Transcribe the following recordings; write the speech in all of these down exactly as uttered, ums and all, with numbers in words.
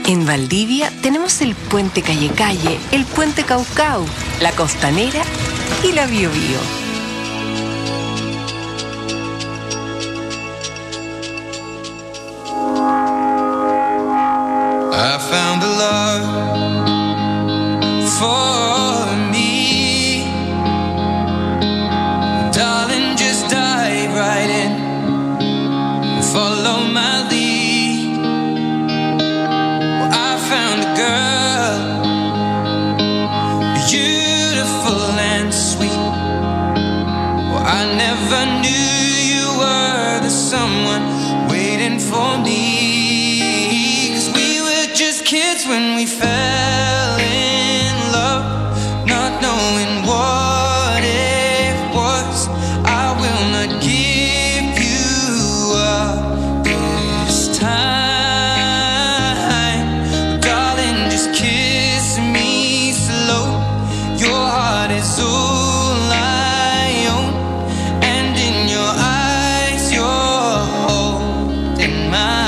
En Valdivia tenemos el puente Calle Calle, el puente Caucau, la Costanera y la Biobío. I found a love for me, darling, just dive right in and follow my lead. Well, I found a girl, beautiful and sweet. Well, I never knew you were the someone waiting for me. Kids when we fell in love, not knowing what it was. I will not give you up this time, darling, just kiss me slow. Your heart is all I own, and in your eyes you're holding mine.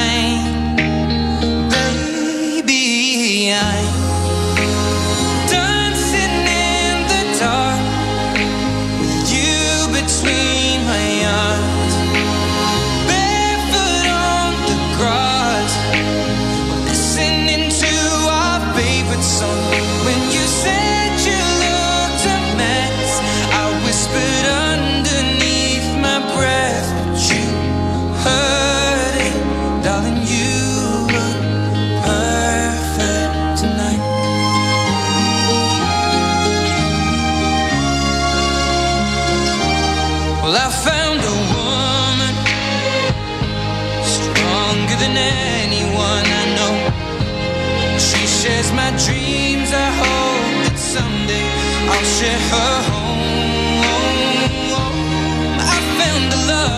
My dreams, I hope that someday I'll share her home. I found a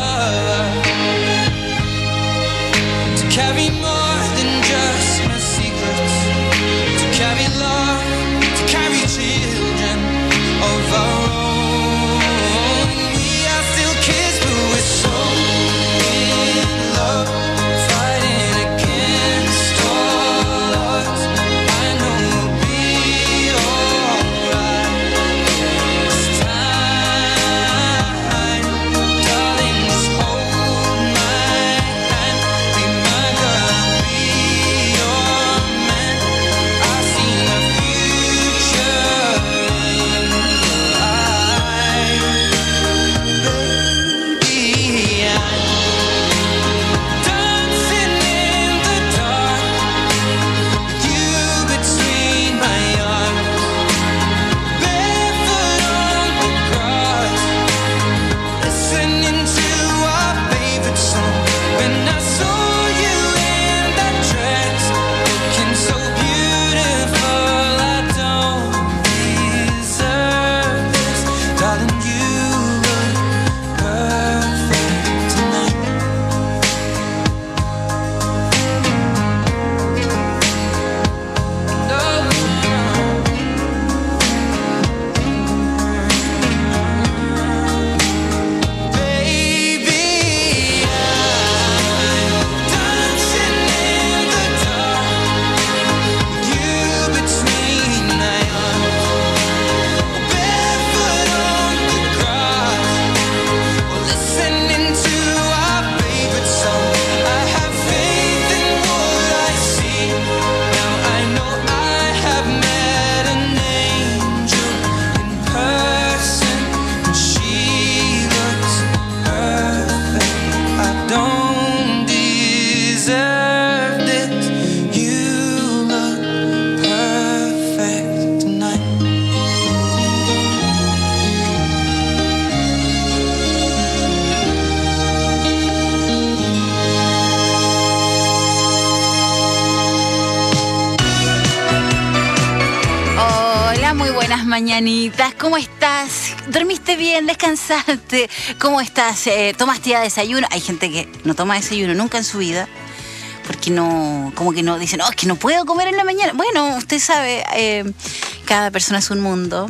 love to carry more than just my secrets, to carry love, to carry children of our own. We are still kids, but we're so in love, fighting against all odds. Mañanitas, ¿cómo estás? ¿Dormiste bien? ¿Descansaste? ¿Cómo estás? Eh, ¿Tomaste ya desayuno? Hay gente que no toma desayuno nunca en su vida porque no, como que no, dicen, no, es que no puedo comer en la mañana. Bueno, usted sabe, eh, cada persona es un mundo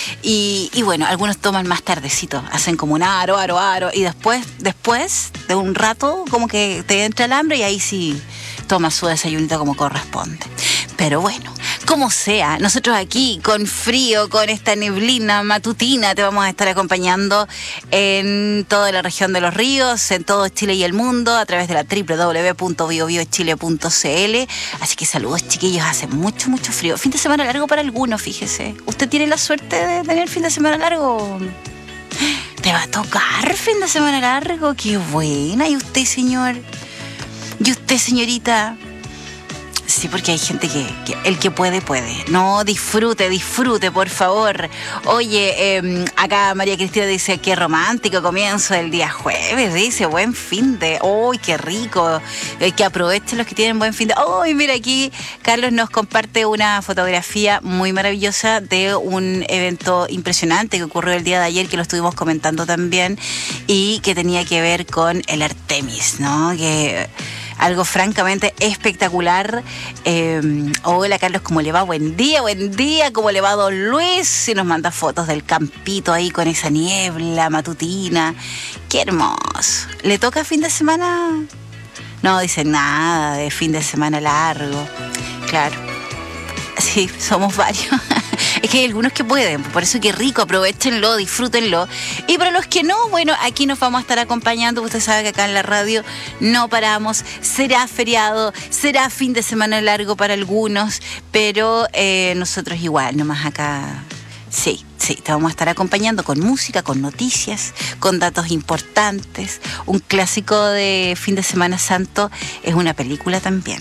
y, y bueno, algunos toman más tardecito, hacen como un aro, aro, aro y después, después de un rato como que te entra el hambre y ahí sí toma su desayunito como corresponde. Pero bueno, como sea, nosotros aquí con frío, con esta neblina matutina, te vamos a estar acompañando en toda la región de los ríos, en todo Chile y el mundo, a través de la doble u doble u doble u punto bio bio chile punto c l. Así que saludos, chiquillos, hace mucho, mucho frío. Fin de semana largo para algunos, fíjese. ¿Usted tiene la suerte de tener fin de semana largo? ¿Te va a tocar fin de semana largo? ¡Qué buena! ¿Y usted, señor? ¿Y usted, señorita? Sí, porque hay gente que, que el que puede, puede. No, disfrute, disfrute, por favor. Oye, eh, acá María Cristina dice, qué romántico comienzo del día jueves, dice, buen fin de... ¡Uy, qué rico! Eh, que aprovechen los que tienen buen fin de... ¡Uy, mira aquí! Carlos nos comparte una fotografía muy maravillosa de un evento impresionante que ocurrió el día de ayer, que lo estuvimos comentando también, y que tenía que ver con el Artemis, ¿no? Que... algo francamente espectacular. Eh, hola, Carlos, ¿cómo le va? Buen día, buen día. ¿Cómo le va, don Luis? Y nos manda fotos del campito ahí con esa niebla matutina. ¡Qué hermoso! ¿Le toca fin de semana? No dice nada de fin de semana largo. Claro. Sí, somos varios. Es que hay algunos que pueden, por eso qué rico, aprovechenlo, disfrútenlo. Y para los que no, bueno, aquí nos vamos a estar acompañando. Usted sabe que acá en la radio no paramos. Será feriado, será fin de semana largo para algunos, pero eh, nosotros igual, nomás acá... Sí, sí, te vamos a estar acompañando con música, con noticias, con datos importantes. Un clásico de fin de Semana Santo es una película también,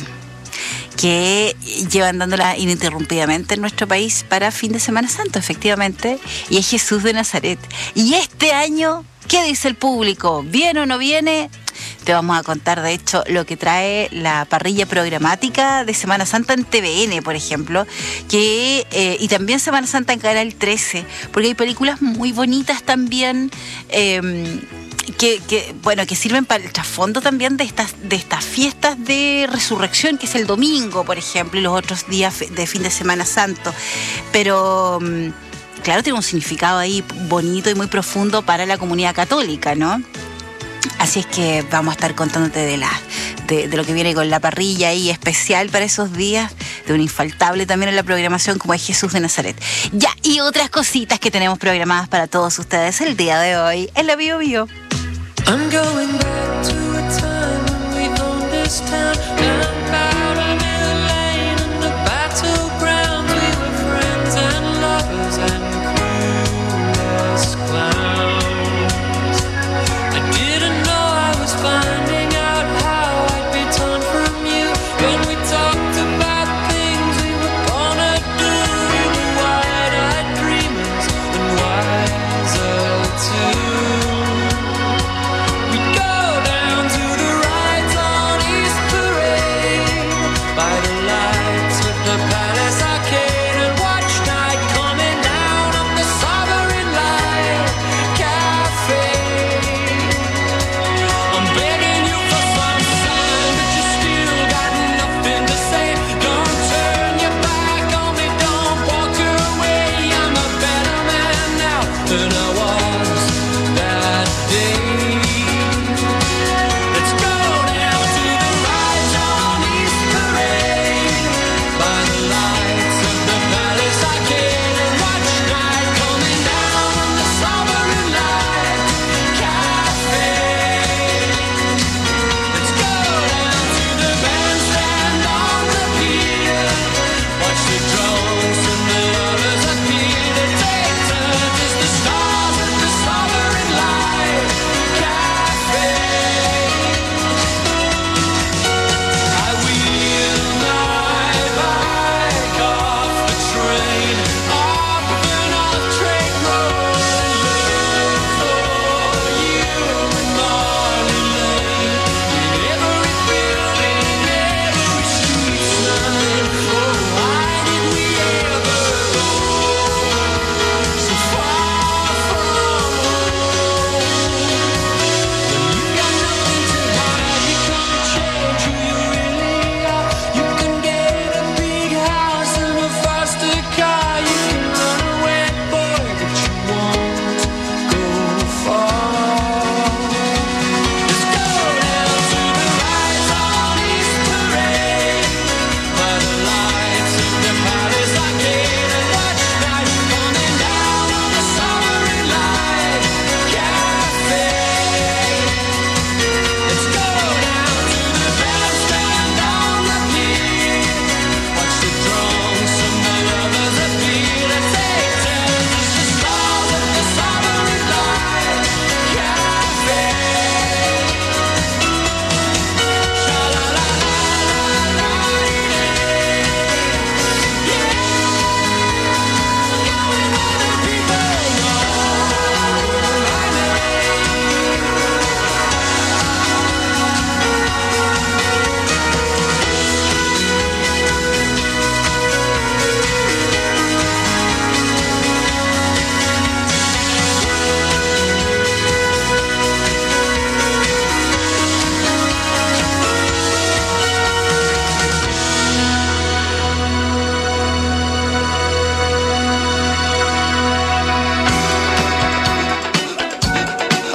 que llevan dándola ininterrumpidamente en nuestro país para fin de Semana Santo, efectivamente, y es Jesús de Nazaret. Y este año, ¿qué dice el público? ¿Viene o no viene? Te vamos a contar, de hecho, lo que trae la parrilla programática de Semana Santa en T V N, por ejemplo, que eh, y también Semana Santa en Canal trece, porque hay películas muy bonitas también, eh, Que, que bueno que sirven para el trasfondo también de estas de estas fiestas de resurrección, que es el domingo, por ejemplo, y los otros días de fin de Semana Santo. Pero claro, tiene un significado ahí bonito y muy profundo para la comunidad católica, ¿no? Así es que vamos a estar contándote de la de, de lo que viene con la parrilla ahí especial para esos días, de un infaltable también en la programación como es Jesús de Nazaret. Ya, y otras cositas que tenemos programadas para todos ustedes el día de hoy en la Bio Bio. I'm going back to a time when we owned this town. Down about a mill lane in the battleground. We were friends and lovers and clueless clowns. I didn't know I was finding out how I'd be torn from you. When we talked about things we were gonna do, we were wide-eyed dreamers and wiser too. Go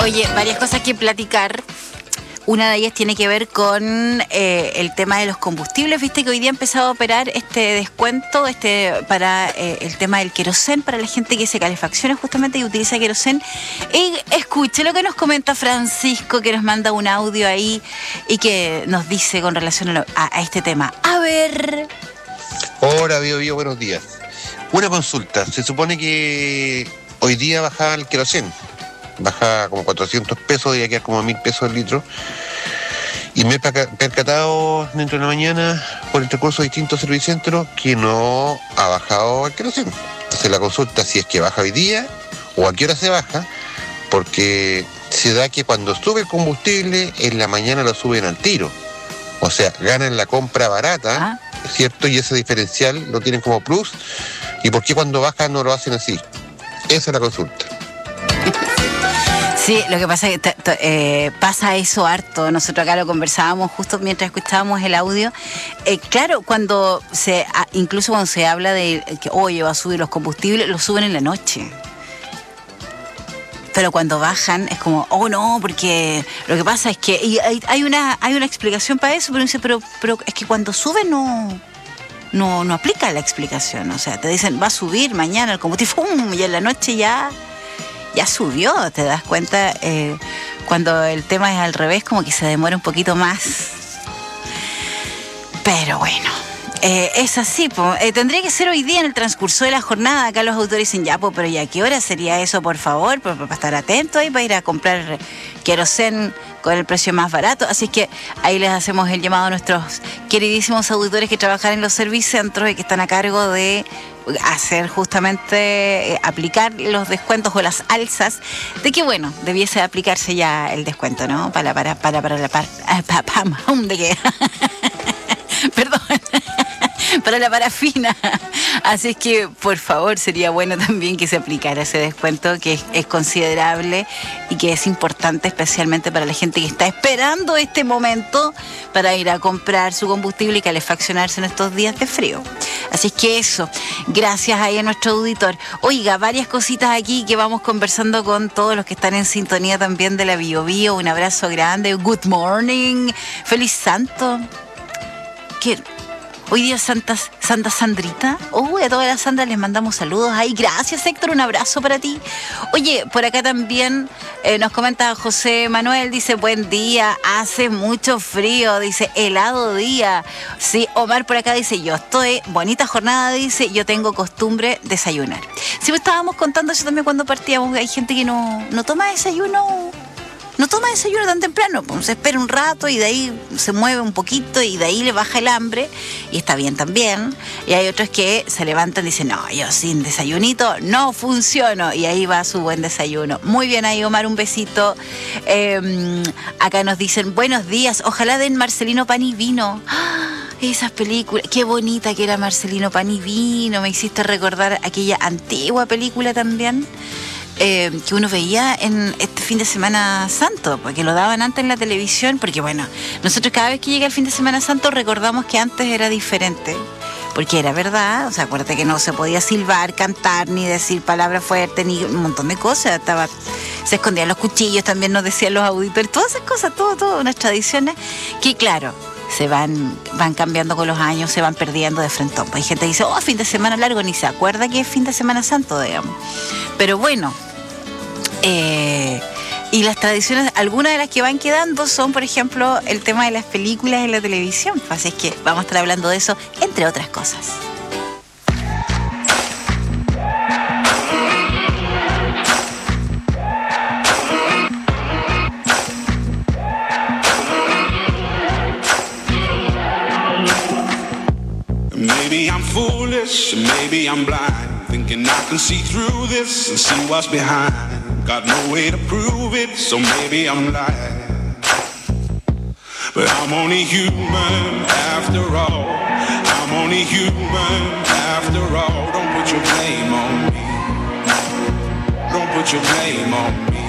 Oye, varias cosas que platicar. Una de ellas tiene que ver con eh, el tema de los combustibles. Viste que hoy día ha empezado a operar este descuento este para eh, el tema del querosén, para la gente que se calefacciona justamente y utiliza querosén. Y escuche lo que nos comenta Francisco, que nos manda un audio ahí y que nos dice con relación a, lo, a, a este tema. A ver. Hola, Bio Bio, buenos días. Una consulta. Se supone que hoy día baja el querosén. Baja como cuatrocientos pesos y ya queda como mil pesos el litro. Y me he percatado dentro de la mañana por el recurso de distintos servicentros que no ha bajado el querosén. Entonces la consulta si es que baja hoy día o a qué hora se baja, porque se da que cuando sube el combustible en la mañana lo suben al tiro. O sea, ganan la compra barata, ¿Ah? ¿cierto? Y ese diferencial lo tienen como plus. ¿Y por qué cuando baja no lo hacen así? Esa es la consulta. Sí, lo que pasa es que t- t- eh, pasa eso harto. Nosotros acá lo conversábamos justo mientras escuchábamos el audio. Eh, claro, cuando se, incluso cuando se habla de que, oye, va a subir los combustibles, lo suben en la noche. Pero cuando bajan es como, oh no, porque lo que pasa es que y hay, hay una hay una explicación para eso, pero dice, pero, pero es que cuando suben no... No, no aplica la explicación. O sea, te dicen, va a subir mañana el combustible, ¡fum! Y en la noche ya... ya subió, te das cuenta, eh, cuando el tema es al revés, como que se demora un poquito más. Pero bueno, eh, es así, po. Eh, tendría que ser hoy día en el transcurso de la jornada. Acá los autores dicen, ya, po, pero ¿y a qué hora sería eso, por favor? Para, para estar atento ahí, para ir a comprar querosén con el precio más barato. Así es que ahí les hacemos el llamado a nuestros queridísimos auditores que trabajan en los servicentros y que están a cargo de hacer justamente, eh, aplicar los descuentos o las alzas, de que bueno, debiese aplicarse ya el descuento, ¿no? Para, para, para, para, la para, para, para, ¿de qué? Perdón. Para la parafina. Así es que, por favor, sería bueno también que se aplicara ese descuento, que es, es considerable y que es importante especialmente para la gente que está esperando este momento para ir a comprar su combustible y calefaccionarse en estos días de frío. Así es que eso, gracias ahí a nuestro auditor. Oiga, varias cositas aquí que vamos conversando con todos los que están en sintonía también de la Bio Bio. Un abrazo grande, good morning, feliz santo. ¿Qué? Hoy día Santa, Santa Sandrita. Uy, a todas las Sandras les mandamos saludos ahí. Gracias, Héctor, un abrazo para ti. Oye, por acá también eh, nos comenta José Manuel, dice, buen día, hace mucho frío, dice, helado día. Sí, Omar por acá dice, yo estoy, bonita jornada, dice, yo tengo costumbre desayunar. Sí, pues estábamos contando eso también cuando partíamos, hay gente que no, no toma desayuno. No toma desayuno tan temprano, pues se espera un rato y de ahí se mueve un poquito y de ahí le baja el hambre y está bien también. Y hay otros que se levantan y dicen, no, yo sin desayunito no funciono, y ahí va su buen desayuno. Muy bien ahí, Omar, un besito. Eh, acá nos dicen, buenos días, ojalá den Marcelino Pan y Vino. ¡Ah! Esas películas, qué bonita que era Marcelino Pan y Vino, me hiciste recordar aquella antigua película también. Eh, que uno veía en este fin de Semana Santo, porque lo daban antes en la televisión, porque bueno, nosotros cada vez que llega el fin de Semana Santo recordamos que antes era diferente, porque era verdad, o sea, acuérdate que no se podía silbar, cantar, ni decir palabras fuertes, ni un montón de cosas, estaba, se escondían los cuchillos, también nos decían los auditores, todas esas cosas, todo, todo, unas tradiciones que claro, se van, van cambiando con los años, se van perdiendo de frente. Hay gente que dice, oh, fin de semana largo, ni se acuerda que es fin de Semana Santo, digamos. Pero bueno, eh, y las tradiciones, algunas de las que van quedando son, por ejemplo, el tema de las películas en la televisión. Así es que vamos a estar hablando de eso, entre otras cosas. Maybe I'm foolish, maybe I'm blind, thinking I can see through this and see what's behind. Got no way to prove it, so maybe I'm lying. But I'm only human after all. I'm only human after all. Don't put your blame on me. Don't put your blame on me.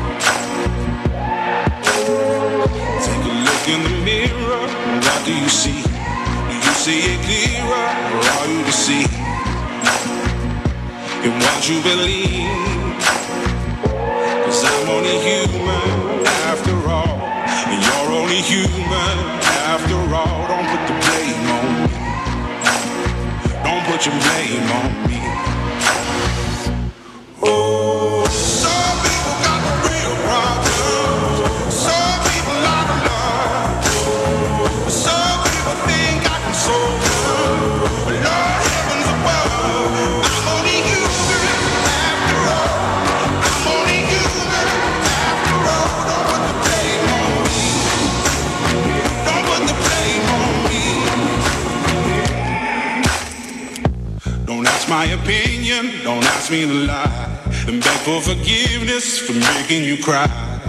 Take a look in the mirror, what do you see? See it clearer, or are you deceived in what you believe? 'Cause I'm only human after all, and you're only human after all. Don't put the blame on me. Don't put your blame on me. Oh, some people got the real problems. Some people out of love. Some people think I can solve them. But Lord heavens above, I'm only human after all. I'm only human after all. Don't put the blame on me. Don't put the blame on me. Don't ask my opinion, don't ask me to lie, and beg for forgiveness for making you cry,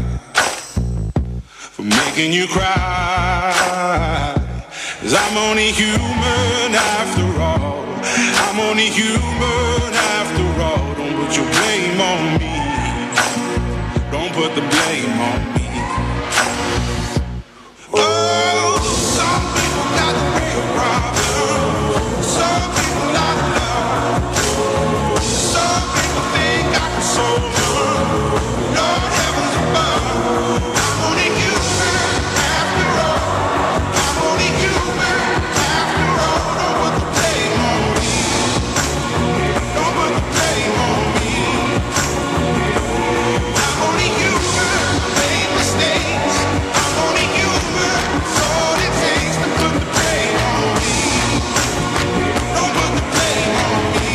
for making you cry. 'Cause I'm only human after all. I'm only human after all. Don't put your blame on me. Don't put the blame on me. Oh, some people got the real problems. Some people out of love. Some people think I can solve them. Lord heavens above, I'm only human after all. I'm only human after all. Don't put the blame on me. Don't put the blame on me. I'm only human, made mistakes. I'm only human, it's all it takes to put the blame on me. Don't put the blame on me.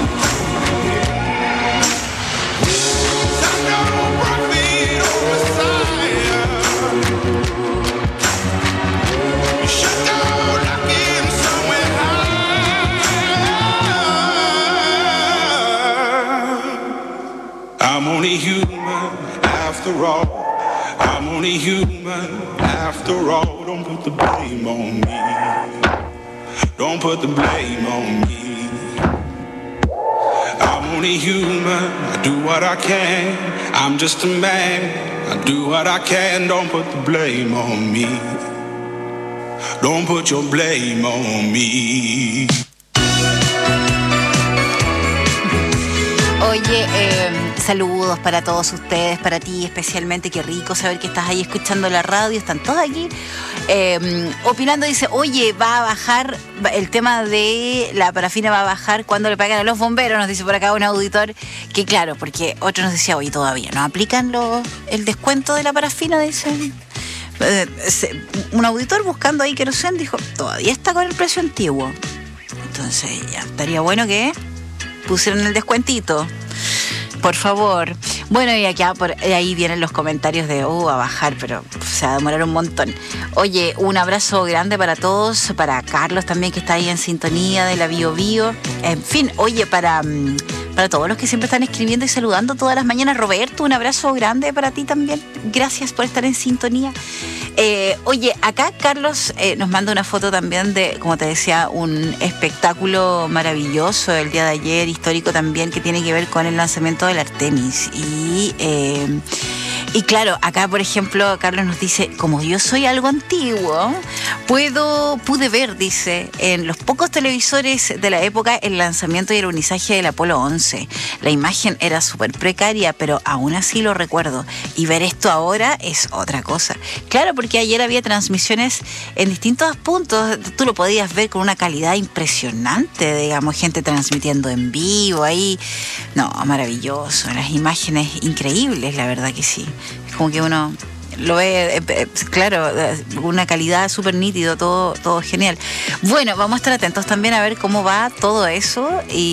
I'm no prophet or Messiah. You should go looking somewhere high. I'm only human after all. I'm only human after all. Don't put the blame on me. Don't put the blame on me. I'm only human, I do what I can. I'm just a man, I do what I can. Don't put the blame on me. Don't put your blame on me. Oye, eh, saludos para todos ustedes, para ti especialmente. Qué rico saber que estás ahí escuchando la radio. Están todos aquí eh, opinando. Dice, oye, va a bajar el tema de la parafina, va a bajar cuando le pagan a los bomberos. Nos dice por acá un auditor que claro, porque otro nos decía, oye, todavía no aplican los, el descuento de la parafina, dicen. Eh, un auditor buscando ahí queroseno dijo, todavía está con el precio antiguo. Entonces ya estaría bueno que pusieron el descuentito, por favor. Bueno, y acá por ahí vienen los comentarios de, uh, a bajar, pero se va a demorar un montón. Oye, un abrazo grande para todos, para Carlos también, que está ahí en sintonía de la Bio Bio. En fin, oye, para, para todos los que siempre están escribiendo y saludando todas las mañanas. Roberto, un abrazo grande para ti también. Gracias por estar en sintonía. Eh, oye, acá Carlos eh, nos manda una foto también de, como te decía, un espectáculo maravilloso el día de ayer, histórico también, que tiene que ver con el lanzamiento del Artemis. Y, eh, y claro, acá por ejemplo, Carlos nos dice, como yo soy algo antiguo, puedo, pude ver, dice, en los pocos televisores de la época el lanzamiento y el alunizaje del Apolo once. La imagen era súper precaria, pero aún así lo recuerdo. Y ver esto ahora es otra cosa. Claro, porque ayer había transmisiones en distintos puntos, tú lo podías ver con una calidad impresionante, digamos, gente transmitiendo en vivo ahí. No, maravilloso, las imágenes increíbles, la verdad que sí. Es como que uno lo ve, eh, claro, una calidad súper nítido, todo, todo genial. Bueno, vamos a estar atentos también a ver cómo va todo eso y...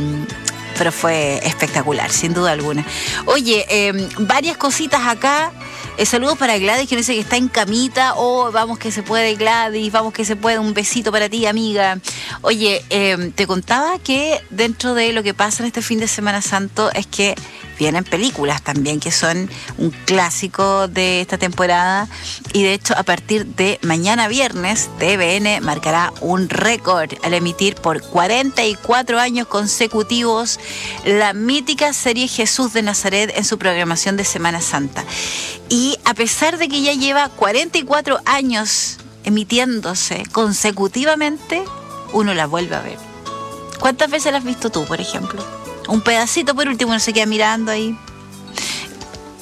pero fue espectacular, sin duda alguna. Oye, eh, varias cositas acá. Eh, saludos para Gladys, que no dice que está en camita. Oh, vamos que se puede, Gladys, vamos que se puede. Un besito para ti, amiga. Oye, eh, te contaba que dentro de lo que pasa en este fin de Semana Santo es que vienen películas también que son un clásico de esta temporada, y de hecho a partir de mañana viernes T V N marcará un récord al emitir por cuarenta y cuatro años consecutivos la mítica serie Jesús de Nazaret en su programación de Semana Santa. Y a pesar de que ya lleva cuarenta y cuatro años emitiéndose consecutivamente, uno la vuelve a ver. ¿Cuántas veces la has visto tú, por ejemplo? Un pedacito por último, no se queda mirando ahí.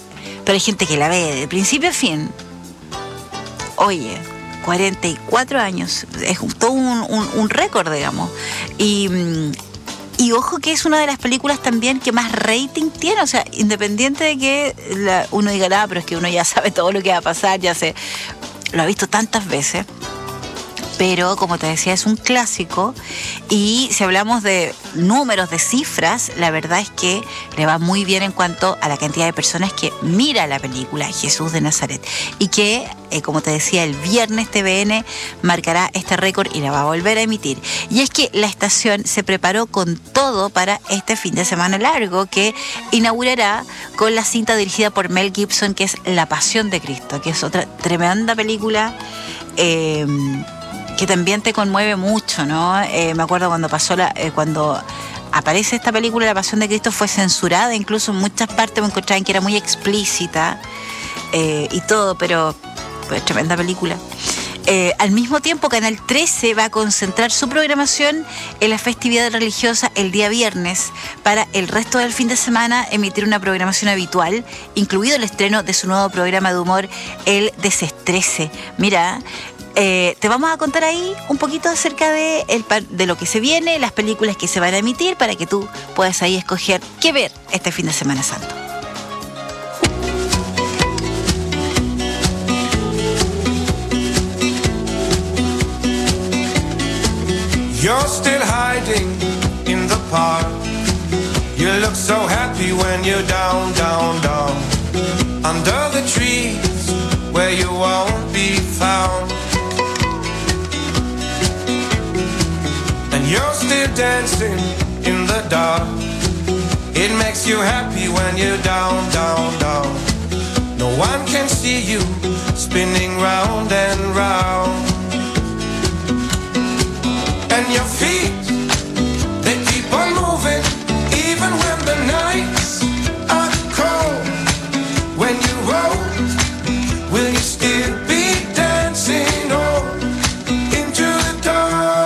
pero hay gente que la ve de principio a fin. Oye, cuarenta y cuatro años, es un, todo un, un, un récord, digamos. Y, y ojo que es una de las películas también que más rating tiene, o sea, independiente de que la, uno diga, ah, pero es que uno ya sabe todo lo que va a pasar, ya se lo ha visto tantas veces. Pero, como te decía, es un clásico y si hablamos de números, de cifras, la verdad es que le va muy bien en cuanto a la cantidad de personas que mira la película Jesús de Nazaret y que, eh, como te decía, el viernes T V N marcará este récord y la va a volver a emitir. Y es que la estación se preparó con todo para este fin de semana largo que inaugurará con la cinta dirigida por Mel Gibson, que es La Pasión de Cristo, que es otra tremenda película eh, que también te conmueve mucho, ¿no? Eh, me acuerdo cuando pasó la, eh, cuando aparece esta película, La Pasión de Cristo, fue censurada, incluso en muchas partes me encontraban que era muy explícita eh, y todo, pero pues, tremenda película. Eh, al mismo tiempo, Canal trece va a concentrar su programación en la festividad religiosa el día viernes para el resto del fin de semana emitir una programación habitual, incluido el estreno de su nuevo programa de humor, El Desestrese. Mira, Eh, te vamos a contar ahí un poquito acerca de, el, de lo que se viene, las películas que se van a emitir para que tú puedas ahí escoger qué ver este fin de Semana Santo. You're still hiding in the park. You look so happy when you're down, down, down. Under the trees where you won't be found. You're still dancing in the dark. It makes you happy when you're down, down, down. No one can see you spinning round and round. And your feet, they keep on moving even when the nights are cold. When you roll, will you still be dancing on into the dark?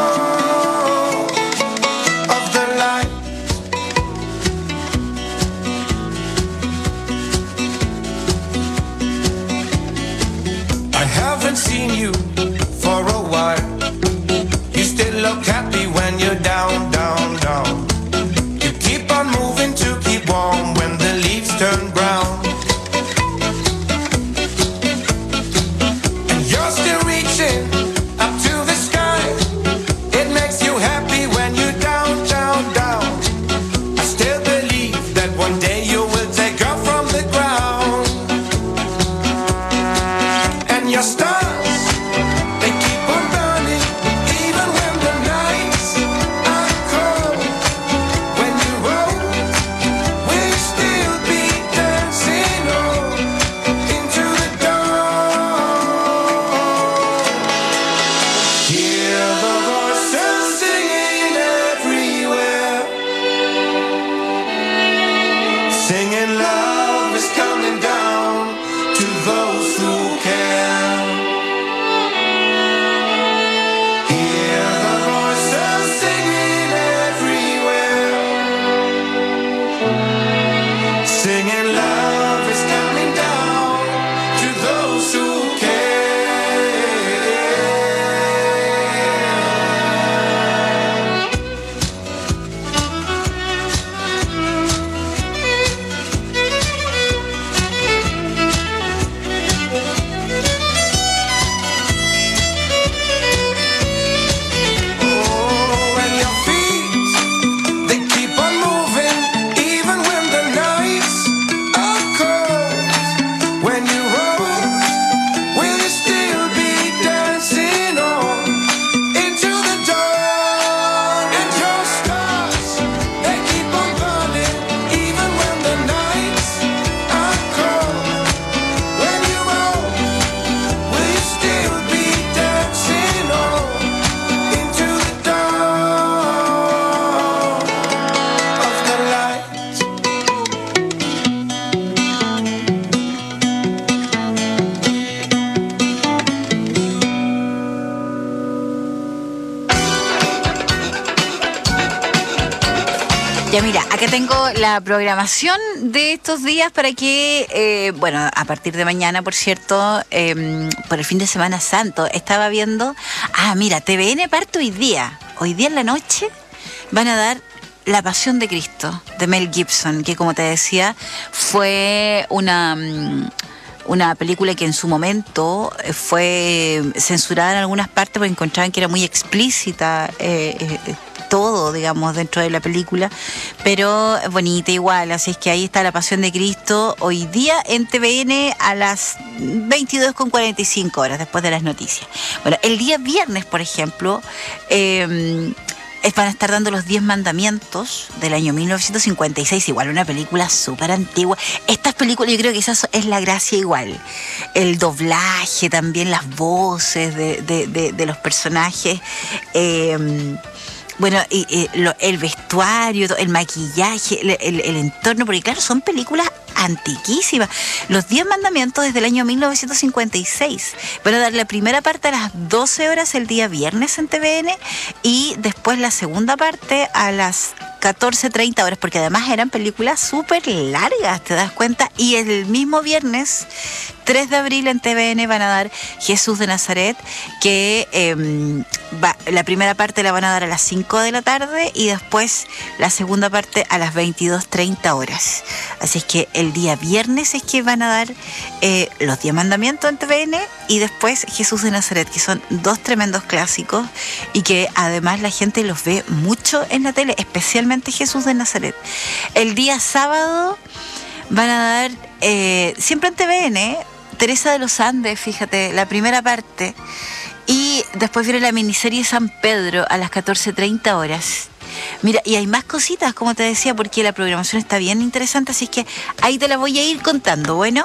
Seen you for a while. You still look happy when you're down, down, down. You keep on moving to keep warm when the leaves turn brown. And you're still reaching up to the sky. It makes you happy when you're down, down, down. I still believe that one day you will take off from the ground. And your stars Ya mira, acá tengo la programación de estos días para que, eh, bueno, a partir de mañana, por cierto, eh, por el fin de Semana Santo, estaba viendo, ah, mira, T V N parte hoy día, hoy día en la noche van a dar La Pasión de Cristo, de Mel Gibson, que como te decía, fue una... una película que en su momento fue censurada en algunas partes porque encontraban que era muy explícita, eh, eh, todo, digamos, dentro de la película, pero bonita igual. Así es que ahí está La Pasión de Cristo, hoy día en T V N a las veintidós con cuarenta y cinco horas, después de las noticias. Bueno, el día viernes, por ejemplo, eh, van a estar dando Los Diez Mandamientos del año mil novecientos cincuenta y seis, igual una película súper antigua. Estas películas, yo creo que esa es la gracia igual. El doblaje, también las voces de, de, de, de los personajes. Eh, Bueno, y, y, lo, el vestuario, el maquillaje, el, el, el entorno, porque claro, son películas antiquísimas. Los Diez Mandamientos desde el año mil novecientos cincuenta y seis. Van a dar la primera parte a las doce horas el día viernes en T V N y después la segunda parte a las catorce treinta horas, porque además eran películas súper largas, ¿te das cuenta? Y el mismo viernes, tres de abril en T V N van a dar Jesús de Nazaret, que eh, va, la primera parte la van a dar a las cinco de la tarde y después la segunda parte a las veintidós treinta horas. Así es que el día viernes es que van a dar eh, Los Diez Mandamientos en T V N y después Jesús de Nazaret, que son dos tremendos clásicos y que además la gente los ve mucho en la tele, especialmente Jesús de Nazaret. El día sábado van a dar, eh, siempre en T V N, Teresa de los Andes, fíjate, la primera parte. Y después viene la miniserie San Pedro a las catorce treinta horas. Mira, y hay más cositas, como te decía, porque la programación está bien interesante, así es que ahí te la voy a ir contando, bueno.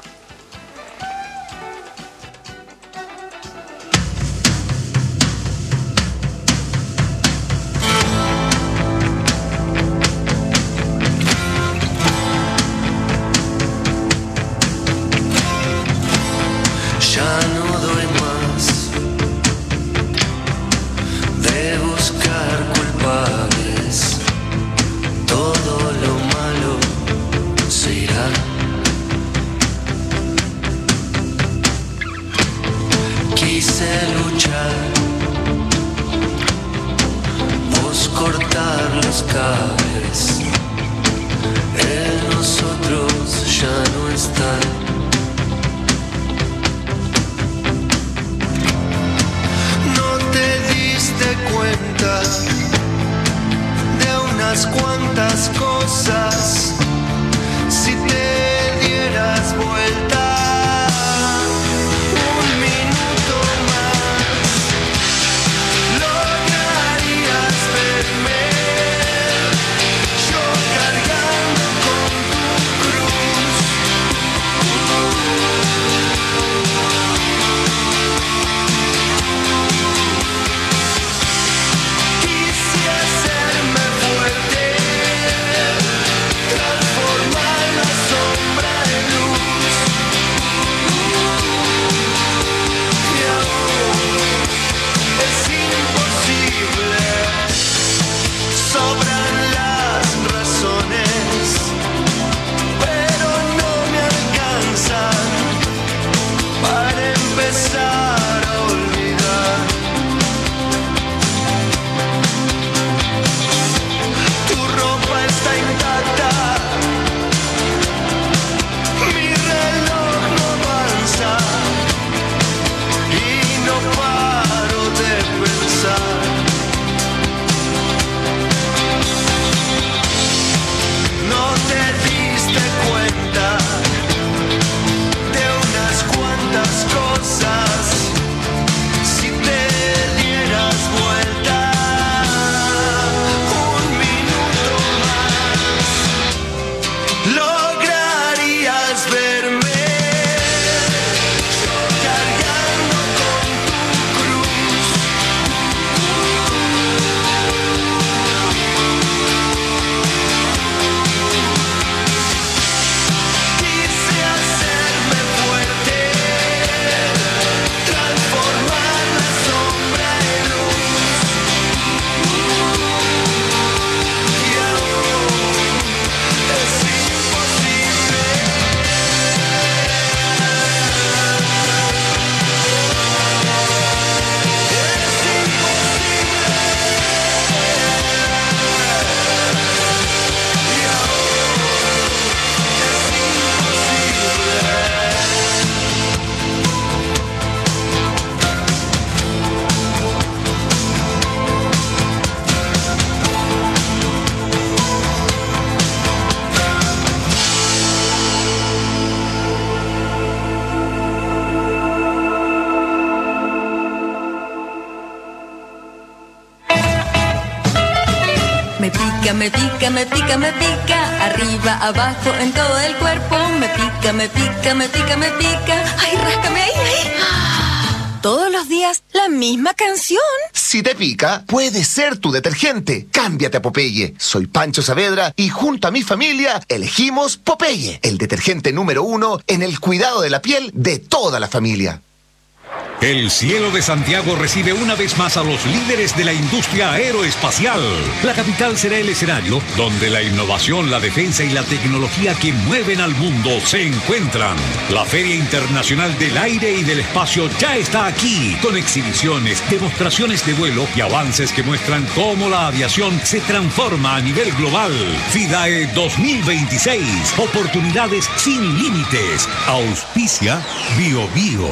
pica, me pica, me pica, me pica. Arriba, abajo, en todo el cuerpo. Me pica, me pica, me pica, me pica. Ay, ráscame ahí, ahí. Todos los días la misma canción. Si te pica, puede ser tu detergente. Cámbiate a Popeye. Soy Pancho Saavedra y junto a mi familia elegimos Popeye, el detergente número uno en el cuidado de la piel de toda la familia. El cielo de Santiago recibe una vez más a los líderes de la industria aeroespacial. La capital será el escenario donde la innovación, la defensa y la tecnología que mueven al mundo se encuentran. La Feria Internacional del Aire y del Espacio ya está aquí, con exhibiciones, demostraciones de vuelo y avances que muestran cómo la aviación se transforma a nivel global. FIDAE dos mil veintiséis. Oportunidades sin límites. Auspicia Bio Bio.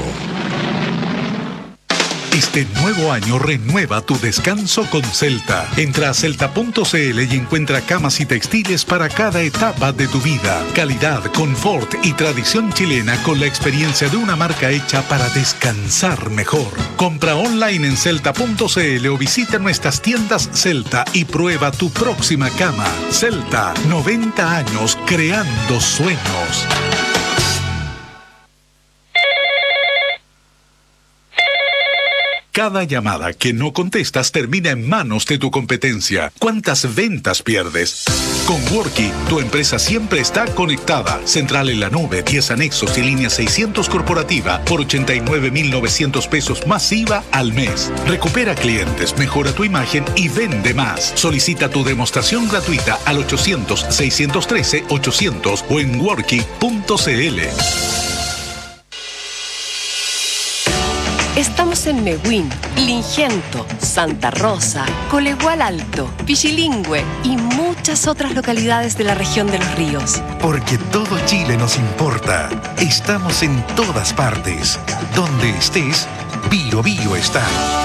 Este nuevo año renueva tu descanso con Celta. Entra a celta punto c l y encuentra camas y textiles para cada etapa de tu vida. Calidad, confort y tradición chilena con la experiencia de una marca hecha para descansar mejor. Compra online en celta punto c l o visita nuestras tiendas Celta y prueba tu próxima cama. Celta, noventa años creando sueños. Cada llamada que no contestas termina en manos de tu competencia. ¿Cuántas ventas pierdes? Con Worky, tu empresa siempre está conectada. Central en la nube, diez anexos y línea seiscientos corporativa por ochenta y nueve mil novecientos pesos más I V A al mes. Recupera clientes, mejora tu imagen y vende más. Solicita tu demostración gratuita al ochocientos, seiscientos trece, ochocientos o en worky punto c l. Estamos en Mehuín, Lingento, Santa Rosa, Colegual Alto, Pichilingüe y muchas otras localidades de la región de los ríos. Porque todo Chile nos importa. Estamos en todas partes. Donde estés, Bio Bio está.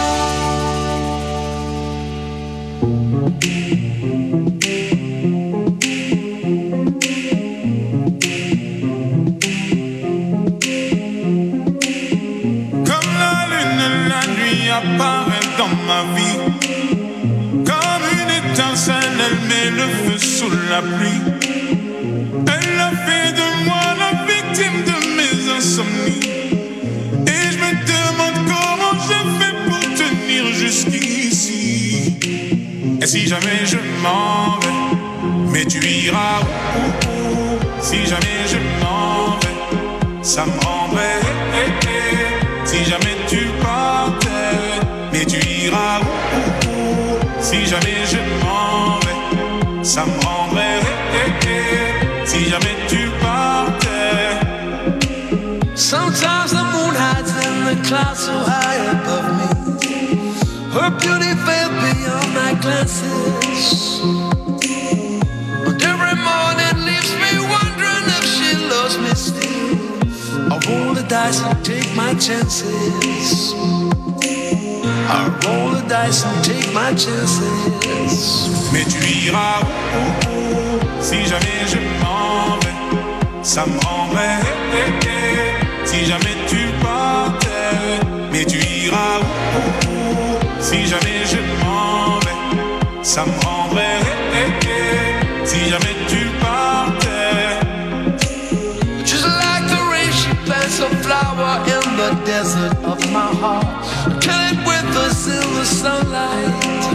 Apparaît dans ma vie comme une étincelle, elle met le feu sous la pluie. Elle a fait de moi la victime de mes insomnies. Et je me demande comment je fais pour tenir jusqu'ici. Et si jamais je m'en vais, mais tu iras où, où, où. Si jamais je m'en vais, ça me rendrait eh, eh, eh. Si jamais tu partais, mais tu iras où, où, où. Si jamais je m'en vais, ça me rendrait eh, eh, eh. Si jamais tu partais. Sometimes the moon hides in the clouds so high above me. Her beauty fell beyond my glances. But every morning leaves me wondering if she loves me still. I roll the dice and take my chances. I roll the dice and take my chances. Mais tu iras où, où, où. Si jamais je m'en vais, ça me rendrait eh, eh, eh. Si jamais tu partais, mais tu iras où, où, où. Si jamais je m'en vais, ça me rendrait eh, eh, eh. Si jamais tu partais. Just like the rain, she plants a flower in the desert of my heart. Kill it with the silver sunlight.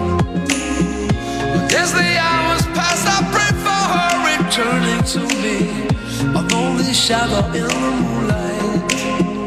As the hours pass, I pray for her returning to me. A lonely shadow in the moonlight.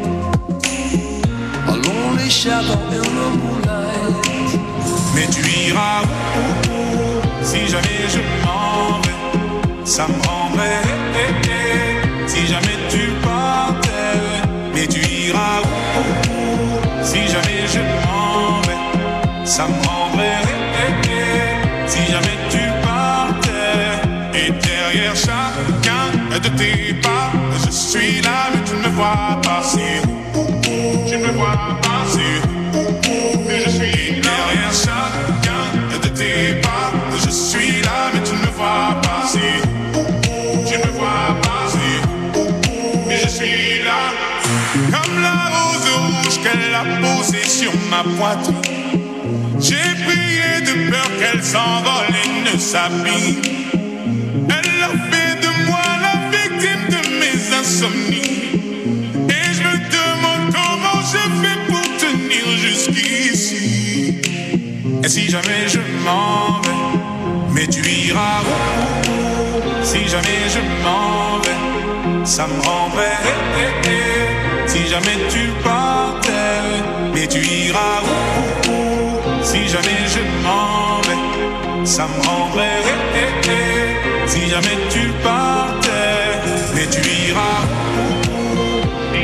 A lonely shadow in the moonlight. Mais tu iras où, où, où. Si jamais je m'en vais, ça me rendrait eh, eh, eh. Si jamais tu partais, mais tu iras où, où, où. Si jamais je m'en vais, ça me rendrait eh, eh, eh. Si jamais tu partais. Et derrière chacun de tes pas, je suis là mais tu ne me vois pas. C'est où, où, où. Tu ne me vois pas. C'est où, où, où. Mais je suis derrière chacun de tes pas, je suis là mais tu ne me vois pas. C'est où, où, où. Tu ne me vois pas. C'est où, où, où. Mais je suis là. Comme la rose rouge qu'elle a posée sur ma poitrine. J'ai prié de peur qu'elle s'envole et ne s'abîme. Elle a fait de moi la victime de mes insomnies. Et je me demande comment je fais pour tenir jusqu'ici. Et si jamais je m'en vais, mais tu iras où? Si jamais je m'en vais, ça me rendrait. Si jamais tu partais, mais tu iras où? Si jamais je m'en vais, ça me rendrait. Si jamais tu partais, mais tu iras où?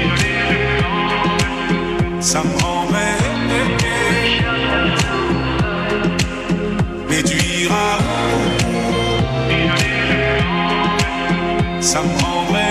Ça me rendrait. Mais tu iras où? Ça me rendrait.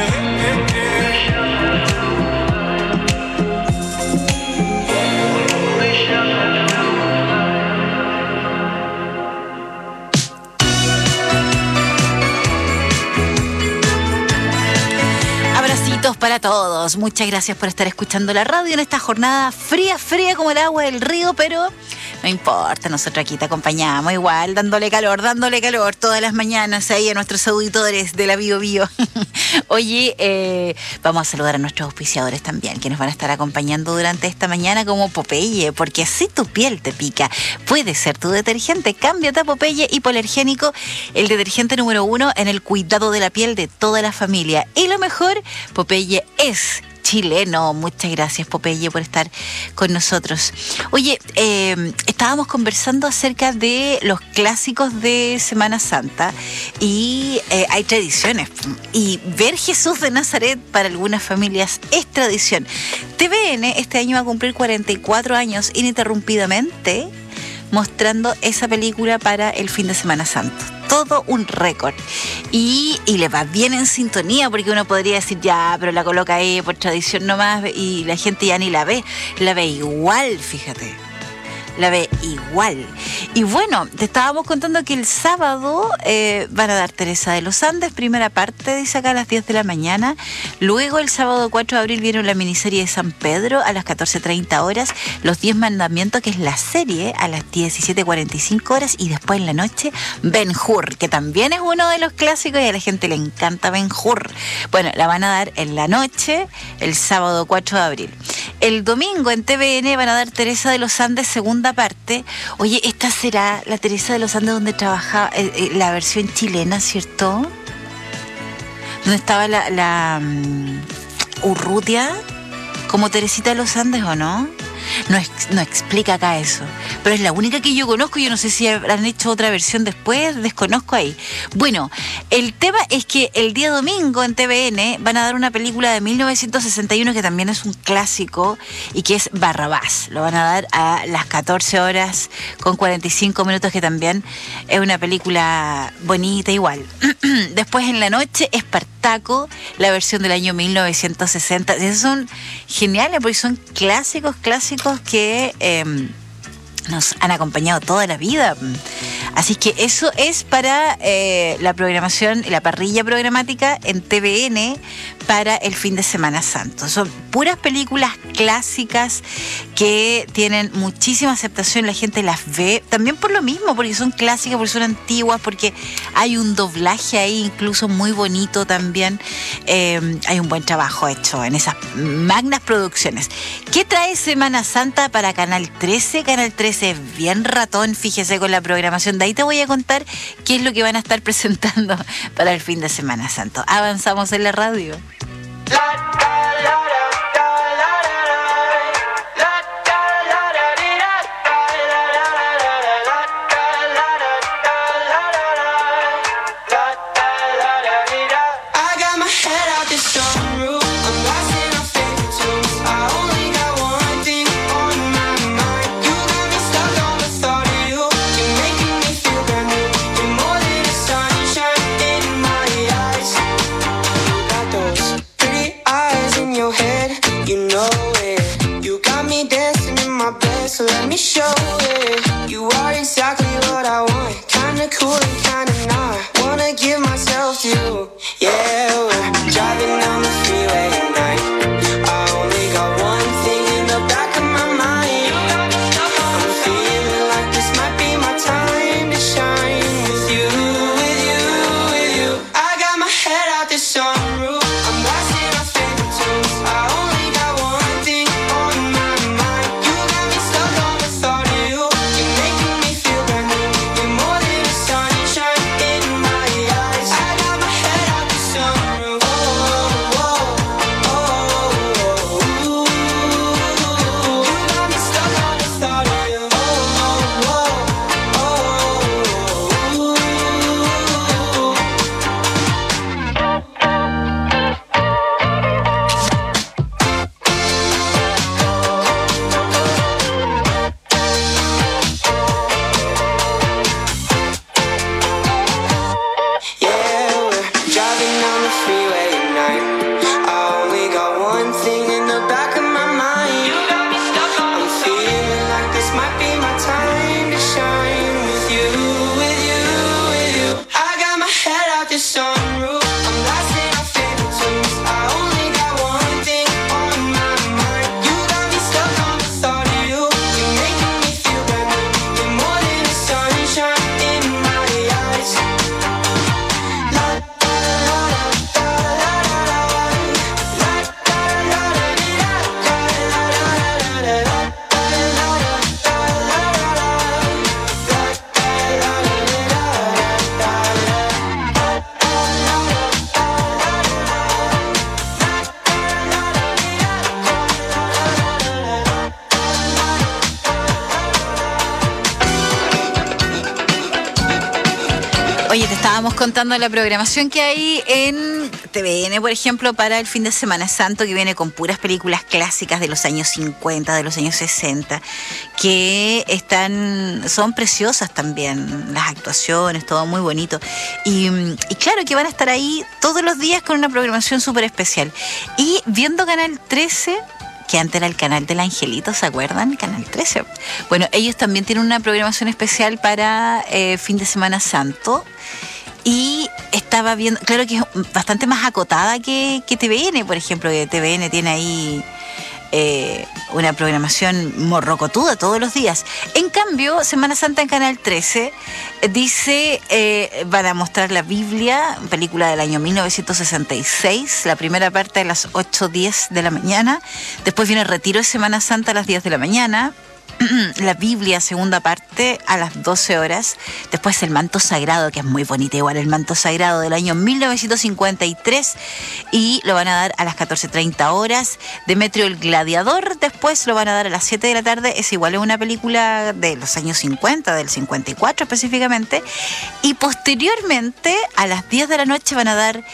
Para todos, muchas gracias por estar escuchando la radio en esta jornada fría, fría como el agua del río, pero no importa, nosotros aquí te acompañamos igual, dándole calor, dándole calor todas las mañanas ahí a nuestros auditores de la Bio Bio. Oye, eh, vamos a saludar a nuestros auspiciadores también, que nos van a estar acompañando durante esta mañana como Popeye, porque así tu piel te pica. Puede ser tu detergente, cámbiate a Popeye Hipoalergénico, el detergente número uno en el cuidado de la piel de toda la familia. Y lo mejor, Popeye es chileno. Muchas gracias, Popeye, por estar con nosotros. Oye, eh, estábamos conversando acerca de los clásicos de Semana Santa y eh, hay tradiciones. Y ver Jesús de Nazaret para algunas familias es tradición. T V N este año va a cumplir cuarenta y cuatro años ininterrumpidamente mostrando esa película para el fin de Semana Santo. Todo un récord. Y, y le va bien en sintonía, porque uno podría decir, ya, pero la coloca ahí por tradición nomás, y la gente ya ni la ve. La ve igual, fíjate. La ve igual. Y bueno, te estábamos contando que el sábado eh, van a dar Teresa de los Andes, primera parte, dice acá, a las diez de la mañana. Luego el sábado cuatro de abril viene la miniserie de San Pedro a las catorce treinta horas. Los diez mandamientos, que es la serie, a las diecisiete cuarenta y cinco horas. Y después en la noche, Ben-Hur, que también es uno de los clásicos y a la gente le encanta Ben-Hur. Bueno, la van a dar en la noche, el sábado cuatro de abril. El domingo en T V N van a dar Teresa de los Andes, segunda parte. Oye, esta será la Teresa de los Andes donde trabajaba, eh, eh, la versión chilena, ¿cierto? Donde estaba la, la um, Urrutia como Teresita de los Andes, ¿o no? No, ex, no explica acá eso. Pero es la única que yo conozco. Yo no sé si habrán hecho otra versión después. Desconozco ahí. Bueno, el tema es que el día domingo en T V N van a dar una película de mil novecientos sesenta y uno que también es un clásico y que es Barrabás. Lo van a dar a las catorce horas con cuarenta y cinco minutos, que también es una película bonita igual. Después en la noche, Espartaco, la versión del año mil novecientos sesenta. Esos son geniales porque son clásicos, clásicos que eh, nos han acompañado toda la vida. Así que eso es para eh, la programación, la parrilla programática en T V N para el fin de Semana Santo. Son puras películas clásicas que tienen muchísima aceptación, la gente las ve, también por lo mismo, porque son clásicas, porque son antiguas, porque hay un doblaje ahí incluso muy bonito también. Eh, hay un buen trabajo hecho en esas magnas producciones. ¿Qué trae Semana Santa para Canal trece? Canal trece es bien ratón, fíjese con la programación. De ahí te voy a contar qué es lo que van a estar presentando para el fin de Semana Santo. Avanzamos en la radio. So let me show it. You are exactly what I want. Kinda cool and kinda not. Wanna give myself to you. Yeah, we're driving down the freeway at night. I only got one thing in the back of my mind. I'm feeling like the Oye, te estábamos contando la programación que hay en T V N, por ejemplo, para el fin de Semana Santo, que viene con puras películas clásicas de los años cincuenta, de los años sesenta, que están, son preciosas también, las actuaciones, todo muy bonito. Y, y claro que van a estar ahí todos los días con una programación súper especial. Y viendo Canal trece, que antes era el canal del Angelito, ¿se acuerdan? Canal trece. Bueno, ellos también tienen una programación especial para eh, fin de Semana Santo. Y estaba viendo, claro que es bastante más acotada que, que T V N, por ejemplo, que T V N tiene ahí eh, una programación morrocotuda todos los días. En cambio, Semana Santa en Canal trece dice, eh, van a mostrar la Biblia, película del año mil novecientos sesenta y seis, la primera parte a las ocho diez de la mañana, después viene el retiro de Semana Santa a las diez de la mañana, la Biblia, segunda parte, a las doce horas. Después el manto sagrado, que es muy bonito igual, el manto sagrado del año mil novecientos cincuenta y tres, y lo van a dar a las catorce treinta horas. Demetrio el Gladiador, después lo van a dar a las siete de la tarde. Es igual, es una película de los años cincuenta, del cincuenta y cuatro específicamente. Y posteriormente, a las diez de la noche, van a dar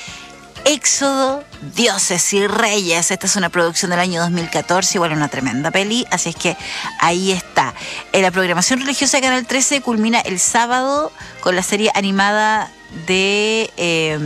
Éxodo, Dioses y Reyes. Esta es una producción del año dos mil catorce, igual una tremenda peli, así es que ahí está. En la programación religiosa de Canal trece culmina el sábado con la serie animada de eh,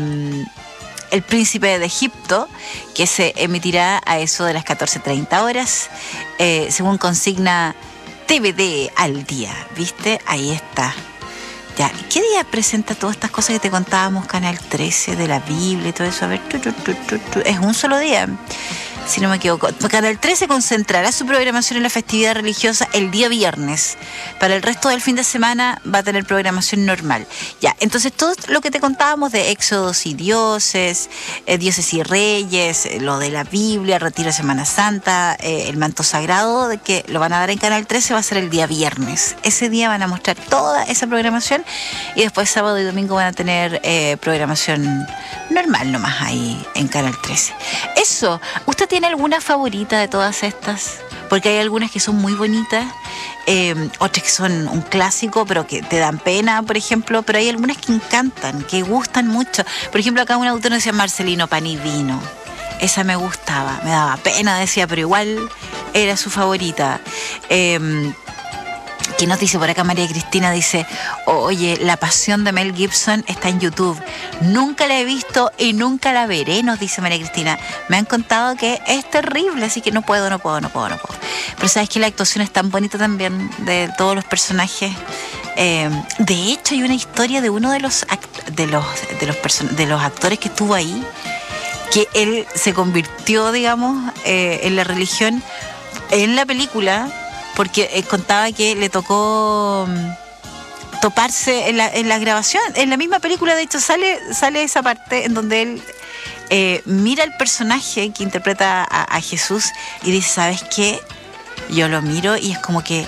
El Príncipe de Egipto, que se emitirá a eso de las catorce treinta horas, eh, según consigna T V D al día, ¿viste? Ahí está. Ya, ¿qué día presenta todas estas cosas que te contábamos, Canal trece, de la Biblia y todo eso? A ver, tu, tu, tu, tu, tu. Es un solo día, si no me equivoco. Canal trece concentrará su programación en la festividad religiosa el día viernes. Para el resto del fin de semana va a tener programación normal. Ya, entonces todo lo que te contábamos de Éxodos y Dioses, eh, Dioses y Reyes, eh, lo de la Biblia, Retiro de Semana Santa, eh, el manto sagrado, de que lo van a dar en Canal trece, va a ser el día viernes. Ese día van a mostrar toda esa programación y después sábado y domingo van a tener eh, programación normal nomás ahí en Canal trece. Eso, ¿usted tiene alguna favorita de todas estas? Porque hay algunas que son muy bonitas, eh, otras que son un clásico, pero que te dan pena, por ejemplo, pero hay algunas que encantan, que gustan mucho. Por ejemplo, acá un autor nos decía Marcelino Pan y Vino. Esa me gustaba, me daba pena, decía, pero igual era su favorita. Eh, ¿Qué nos dice por acá María Cristina? Dice, oye, La Pasión de Mel Gibson está en YouTube. Nunca la he visto y nunca la veré, nos dice María Cristina. Me han contado que es terrible, así que no puedo, no puedo, no puedo, no puedo. Pero sabes que la actuación es tan bonita también de todos los personajes. Eh, de hecho, hay una historia de uno de los act- de los de los person- de los actores que estuvo ahí, que él se convirtió, digamos, eh, en la religión en la película, porque eh, contaba que le tocó um, toparse en la, en la grabación, en la misma película. De hecho sale, sale esa parte en donde él eh, mira al personaje que interpreta a, a Jesús y dice, ¿sabes qué? Yo lo miro y es como que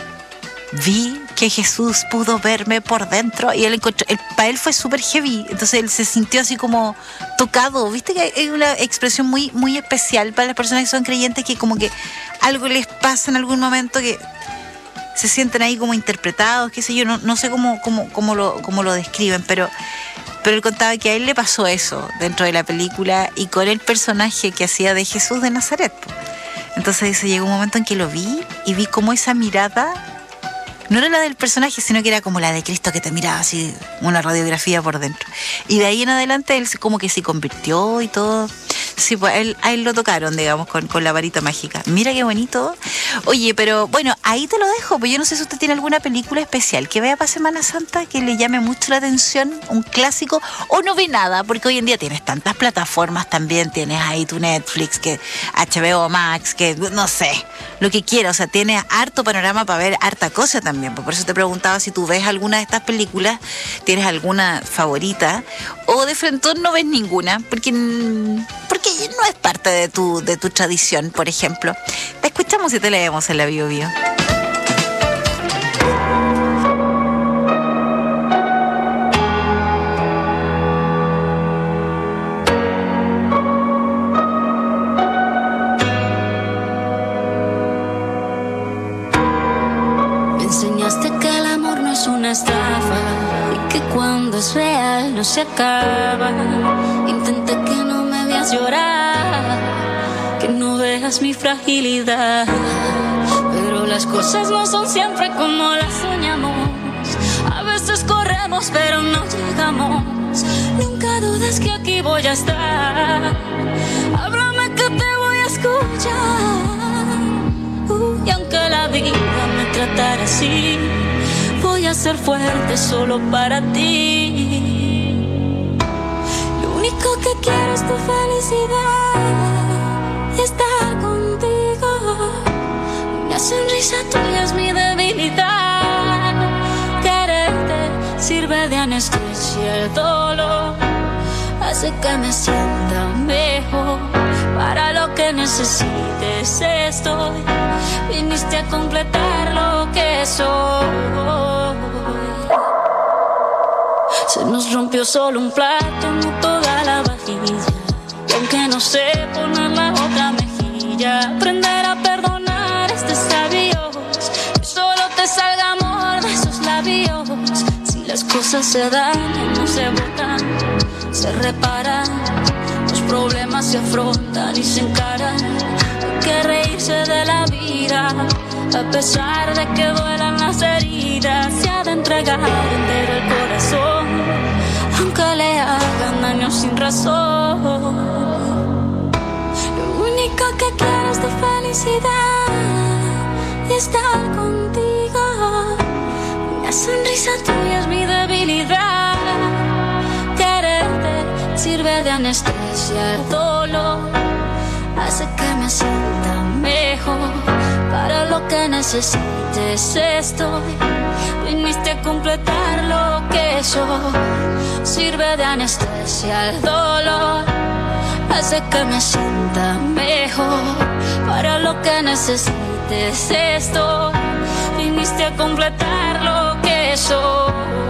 vi que Jesús pudo verme por dentro, y él encontró, él, para él fue súper heavy, entonces él se sintió así como tocado. Viste que hay una expresión muy, muy especial para las personas que son creyentes, que como que algo les pasa en algún momento, que se sienten ahí como interpretados, qué sé yo, no, no sé cómo, cómo, cómo, lo, cómo lo describen, pero, pero él contaba que a él le pasó eso dentro de la película y con el personaje que hacía de Jesús de Nazaret. Entonces dice, llegó un momento en que lo vi y vi como esa mirada no era la del personaje, sino que era como la de Cristo, que te miraba así, una radiografía por dentro. Y de ahí en adelante él como que se convirtió y todo. Sí, pues a él, a él lo tocaron, digamos, con, con la varita mágica. Mira qué bonito. Oye, pero bueno, ahí te lo dejo, pues yo no sé si usted tiene alguna película especial que vea para Semana Santa, que le llame mucho la atención, un clásico, o no ve nada, porque hoy en día tienes tantas plataformas también, tienes ahí tu Netflix, que H B O Max, que no sé, lo que quieras, o sea, tienes harto panorama para ver harta cosa también. Por eso te preguntaba si tú ves alguna de estas películas, tienes alguna favorita, o de frente no ves ninguna, porque, porque no es parte de tu, de tu tradición, por ejemplo. Te escuchamos y te leemos en la Bio Bio. Me enseñaste que el amor no es una estafa y que cuando es real no se acaba. Intenté que no me veas llorar, que no veas mi fragilidad, pero las cosas no son siempre como las soñamos. A veces corremos pero no llegamos. Nunca dudes que aquí voy a estar. Háblame que te voy a escuchar. Uh, y aunque la vida me tratara así, voy a ser fuerte solo para ti. Lo único que quiero es tu felicidad y estar contigo. Una sonrisa tuya es mi debilidad. Quererte sirve de anestesia el dolor, hace que me sienta mejor. Para lo que necesites estoy. Viniste a completar lo que soy. Se nos rompió solo un plato, no toda la vajilla. Y aunque no sé poner la otra mejilla, aprender a perdonar es de sabios. Que solo te salga amor de esos labios. Si las cosas se dañan, no se botan, se reparan. Los problemas se afrontan y se encaran. Hay que reírse de la vida, a pesar de que duelan las heridas. Se ha de entregar entero el corazón, aunque le hagan daño sin razón. Lo único que quiero es tu felicidad y estar contigo. Una sonrisa tuya es mi debilidad. Quererte sirve de anestesia el dolor, hace que me sienta mejor. Para lo que necesites estoy. Viniste a completar lo que soy. Sirve de anestesia el dolor, hace que me sienta mejor. Para lo que necesites estoy. Viniste a completar lo que soy.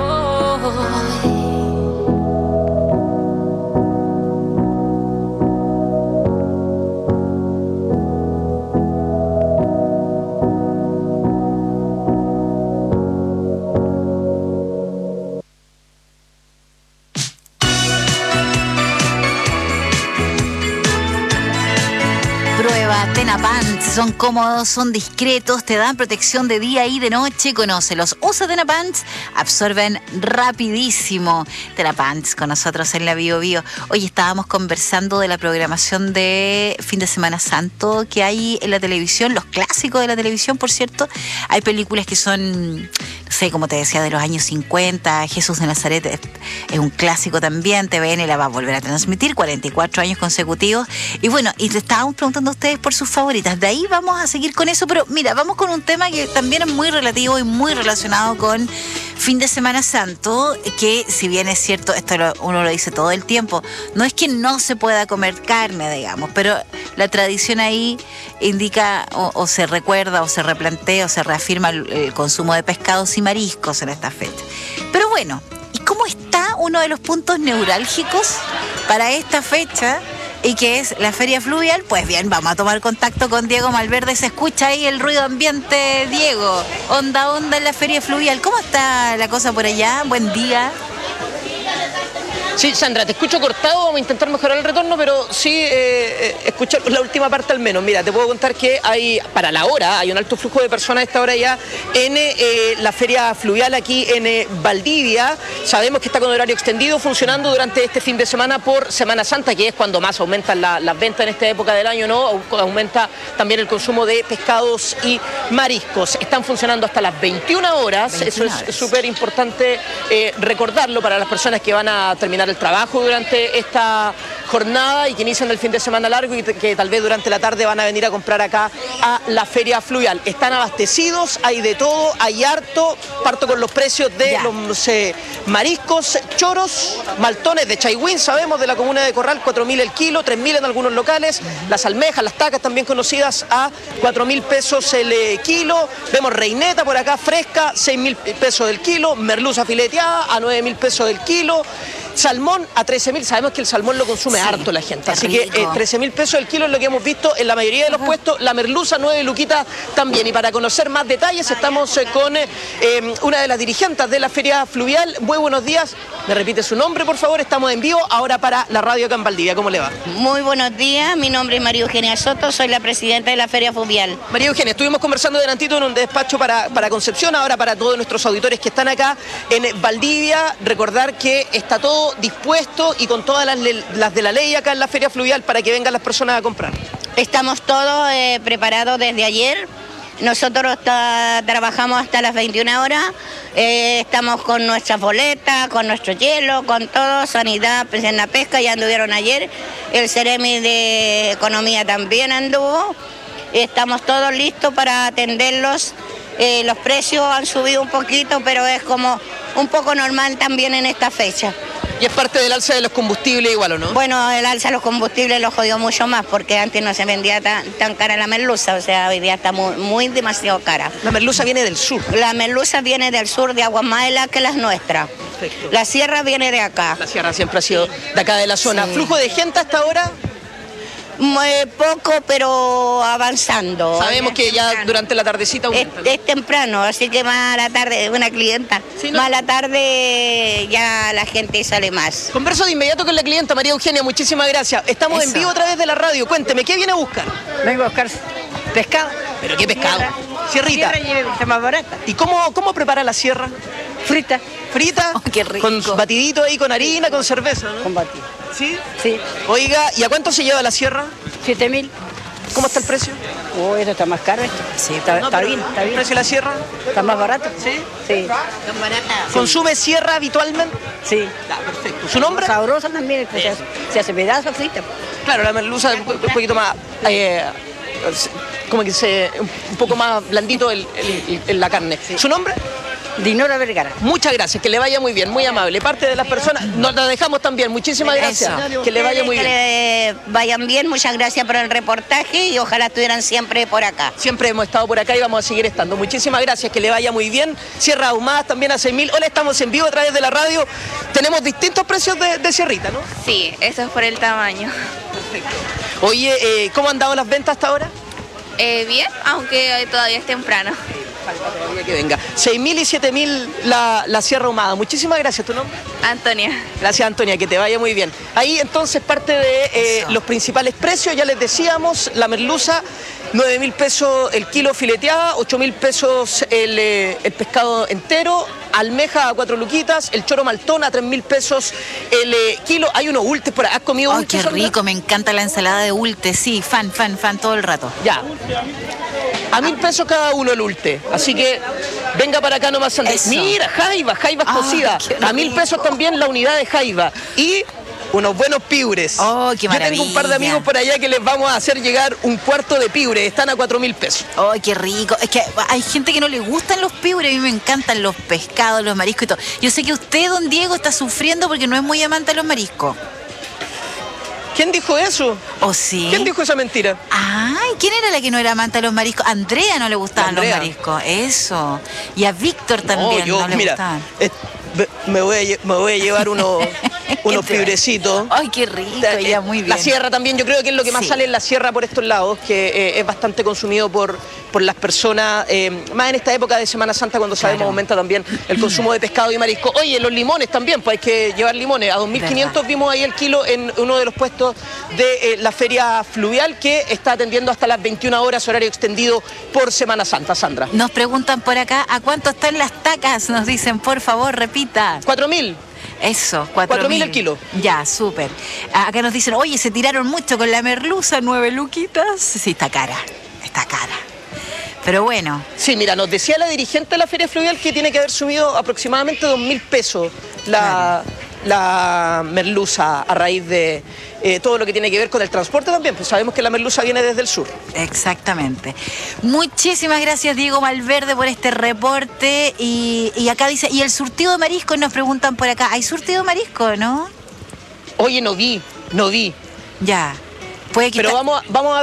Tenapants, son cómodos, son discretos, te dan protección de día y de noche. Conócelos, usa Tenapants, absorben rapidísimo. Tenapants con nosotros en la Bio Bio. Hoy estábamos conversando de la programación de fin de Semana Santo que hay en la televisión, los clásicos de la televisión, por cierto. Hay películas que son, no sé, como te decía, de los años cincuenta. Jesús de Nazaret es, es un clásico también. T V N la va a volver a transmitir cuarenta y cuatro años consecutivos. Y bueno, y te estábamos preguntando a ustedes por sus favoritas. De ahí vamos a seguir con eso, pero mira, vamos con un tema que también es muy relativo y muy relacionado con fin de Semana Santo, que si bien es cierto, esto lo, uno lo dice todo el tiempo, no es que no se pueda comer carne, digamos, pero la tradición ahí indica o, o se recuerda o se replantea o se reafirma el, el consumo de pescados y mariscos en esta fecha. Pero bueno, ¿y cómo está uno de los puntos neurálgicos para esta fecha? Y que es la Feria Fluvial. Pues bien, vamos a tomar contacto con Diego Malverde. Se escucha ahí el ruido ambiente, Diego. Onda, onda en la Feria Fluvial. ¿Cómo está la cosa por allá? Buen día. Sí, Sandra, te escucho cortado, vamos a intentar mejorar el retorno, pero sí eh, escuchar la última parte al menos. Mira, te puedo contar que hay, para la hora, hay un alto flujo de personas a esta hora ya en eh, la Feria Fluvial aquí en eh, Valdivia. Sabemos que está con horario extendido, funcionando durante este fin de semana por Semana Santa, que es cuando más aumentan la, las ventas en esta época del año, ¿no? Aumenta también el consumo de pescados y mariscos. Están funcionando hasta las veintiuna horas, eso es súper importante eh, recordarlo para las personas que van a terminar el trabajo durante esta jornada y que inician el fin de semana largo y que tal vez durante la tarde van a venir a comprar acá a la Feria Fluvial. Están abastecidos, hay de todo, hay harto. Parto con los precios de ya. los eh, mariscos, choros, maltones de Chaihuín, sabemos, de la comuna de Corral, cuatro mil el kilo, tres mil en algunos locales. Las almejas, las tacas también conocidas a cuatro mil pesos el eh, kilo. Vemos reineta por acá fresca, seis mil pesos el kilo. Merluza fileteada a nueve mil pesos el kilo. Salmón a trece mil, sabemos que el salmón lo consume Sí, harto la gente, qué así rico. que eh, trece mil pesos el kilo es lo que hemos visto en la mayoría de los puestos. La merluza, nueve luquitas también. Y para conocer más detalles estamos eh, con eh, eh, una de las dirigentes de la Feria Fluvial. Muy buenos días, me repite su nombre por favor, estamos en vivo ahora para la radio acá en Valdivia. ¿Cómo le va? Muy buenos días, mi nombre es María Eugenia Soto, soy la presidenta de la Feria Fluvial. María Eugenia, estuvimos conversando delantito en un despacho para, para Concepción, ahora para todos nuestros auditores que están acá en Valdivia, recordar que está todo dispuesto y con todas las, las de la ley acá en la Feria Fluvial para que vengan las personas a comprar. Estamos todos eh, preparados desde ayer. Nosotros ta- trabajamos hasta las veintiuna horas, eh, estamos con nuestras boletas, con nuestro hielo, con todo, Sanidad, en la pesca, ya anduvieron ayer, el Ceremi de Economía también anduvo, estamos todos listos para atenderlos, eh, los precios han subido un poquito, pero es como un poco normal también en esta fecha. Y es parte del alza de los combustibles igual, ¿o no? Bueno, el alza de los combustibles lo jodió mucho más porque antes no se vendía tan, tan cara la merluza, o sea, hoy día está muy, muy demasiado cara. La merluza viene del sur. La merluza viene del sur, de aguas más heladas que las nuestras. Perfecto. La sierra viene de acá. La sierra siempre ha sido de acá de la zona. Sí. ¿Flujo de gente hasta ahora? Muy poco, pero avanzando. Sabemos Es que ya temprano. durante la tardecita Es, aumenta, ¿no? es temprano, así que más a la tarde, una clienta, Sí, ¿no? más a la tarde ya la gente sale más. Converso de inmediato con la clienta María Eugenia, muchísimas gracias. Estamos en Eso. vivo a través de la radio. Cuénteme, ¿qué viene a buscar? Vengo a buscar pescado. ¿Pero qué pescado? Sierrita. Sierra y está más barata. ¿Y cómo, cómo prepara la sierra? Frita. ¿Frita? Oh, qué rico. Con batidito ahí, con harina, con cerveza, ¿no? Con batido. ¿Sí? Sí. Oiga, ¿y a cuánto se lleva la sierra? Siete mil. ¿Cómo está el precio? Oh, esto está más caro esto. Sí, está, No, está pero bien, está ¿el bien. precio de la sierra? Está más barato. ¿Sí? Sí. ¿Consume sierra habitualmente? Sí. Ah, perfecto. ¿Su nombre? Sabrosa también, pues, se, hace, se hace pedazo frita. Claro, la merluza es un po- un poquito más... eh, como que se... un poco más blandito el- el- el- la carne. ¿Su nombre? Dinora Vergara. Muchas gracias, que le vaya muy bien, muy amable. Parte de las personas, nos la dejamos también. Muchísimas gracias. Eso. Que le vaya muy Que bien. le vayan bien, muchas gracias por el reportaje y ojalá estuvieran siempre por acá. Siempre hemos estado por acá y vamos a seguir estando. Muchísimas gracias, que le vaya muy bien. Sierra Ahumadas también a seis mil. Hola, estamos en vivo a través de la radio. Tenemos distintos precios de, de sierrita, ¿no? Sí, eso es por el tamaño. Oye, eh, ¿cómo han dado las ventas hasta ahora? Eh, bien, aunque todavía es temprano. Todavía que venga. seis mil y siete mil la, la Sierra Ahumada. Muchísimas gracias, ¿tu nombre? Antonia. Gracias, Antonia, que te vaya muy bien. Ahí entonces parte de eh, los principales precios, ya les decíamos, la merluza, nueve mil pesos el kilo fileteada, ocho mil pesos el, eh, el pescado entero, almeja a cuatro luquitas, el choro maltón a tres mil pesos el eh, kilo. Hay unos ultes por ahí. ¿Has comido Ay, ultes, qué Sandra? rico, me encanta la ensalada de ulte, sí, fan, fan, fan todo el rato. Ya. A mil pesos cada uno el ulte. Así que venga para acá nomás, Sandra. Eso. Mira, jaiba, jaiba Ay, cocida. qué A mil rico. pesos también la unidad de jaiba. Y unos buenos piures. Oh, qué Yo tengo un par de maravilla. amigos por allá que les vamos a hacer llegar un cuarto de piure. Están a cuatro mil pesos. ¡Ay, qué rico! Es que hay gente que no le gustan los piures, a mí me encantan los pescados, los mariscos y todo. Yo sé que usted, don Diego, está sufriendo porque no es muy amante de los mariscos. ¿Quién dijo eso? ¿O sí? ¿Quién dijo esa mentira? Ay, ¿quién era la que no era amante de los mariscos? Andrea no le gustaban Andrea. los mariscos, eso. Y a Víctor también No, yo, no le mira, gustaban. eh, me- me, voy a, lle- me voy a llevar unos, unos te va? piurecitos. Ay, qué rico, Eh, ya muy bien. La sierra también, yo creo que es lo que más Sí. sale en la sierra por estos lados, que eh, es bastante consumido por, por las personas, eh, más en esta época de Semana Santa, cuando sabemos Claro. aumenta también el consumo de pescado y marisco. Oye, los limones también, pues hay que llevar limones. A dos mil quinientos Verdad. vimos ahí el kilo en uno de los puestos de eh, la feria fluvial, que está atendiendo hasta las veintiuna horas, horario extendido por Semana Santa. Sandra. Nos preguntan por acá, ¿a cuánto están las tacas? Nos dicen, por favor, repita. ¿cuatro mil? Eso, cuatro Cuatro mil el kilo. Ya, súper. Acá nos dicen, oye, se tiraron mucho con la merluza, nueve luquitas. Sí, está cara, está cara. Pero bueno, Sí, mira, nos decía la dirigente de la Feria Fluvial que tiene que haber subido aproximadamente dos mil pesos la, la merluza a raíz de eh, todo lo que tiene que ver con el transporte también, pues sabemos que la merluza viene desde el sur. exactamente. Muchísimas gracias, Diego Malverde, por este reporte. Y, y acá dice, ¿y el surtido de marisco? Nos preguntan por acá. ¿Hay surtido de marisco, no? Oye, no vi, no vi, Ya. Puede quitar... pero vamos, a- vamos a averiguar.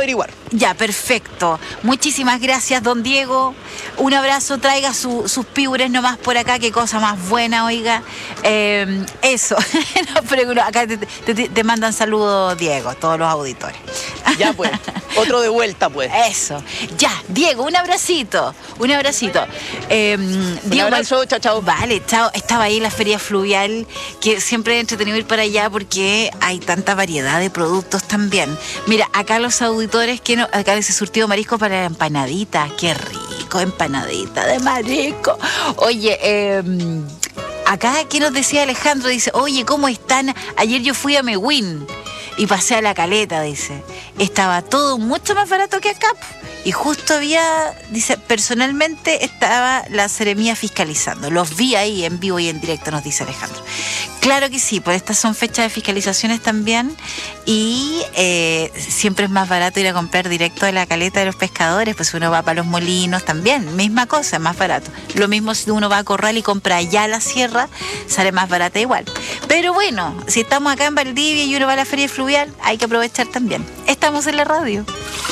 Ya, perfecto. Muchísimas gracias, don Diego. Un abrazo, traiga su, sus piures nomás por acá, qué cosa más buena, oiga. Eh, eso. No, pero no, acá te, te, te mandan saludos, Diego, todos los auditores. Ya pues, otro de vuelta pues. Eso. Ya, Diego, un abracito. Un abracito. Eh, Un Diego, abrazo, chao, chao. Vale, chao. Estaba ahí la feria fluvial, que siempre es entretenido ir para allá porque hay tanta variedad de productos también. Mira, acá los auditores, que no, acá ese surtido marisco para la empanadita. Qué rico, empanadita de marisco. Oye, eh, acá, ¿qué nos decía Alejandro? Dice, oye, ¿cómo están? Ayer yo fui a Mehuín y pasé a La Caleta, dice. Estaba todo mucho más barato que acá. Y justo había, dice, personalmente estaba la Seremía fiscalizando. Los vi ahí en vivo y en directo, nos dice Alejandro. Claro que sí, pues estas son fechas de fiscalizaciones también. Y eh, siempre es más barato ir a comprar directo de La Caleta de los pescadores. Pues uno va para los molinos también, misma cosa, más barato. Lo mismo si uno va a Corral y compra allá a la sierra, sale más barata igual. Pero bueno, si estamos acá en Valdivia y uno va a la feria fluvial, hay que aprovechar también. Estamos en la radio.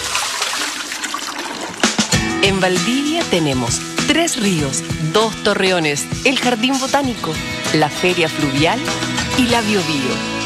En Valdivia tenemos tres ríos, dos torreones, el jardín botánico, la feria fluvial y la Biobío.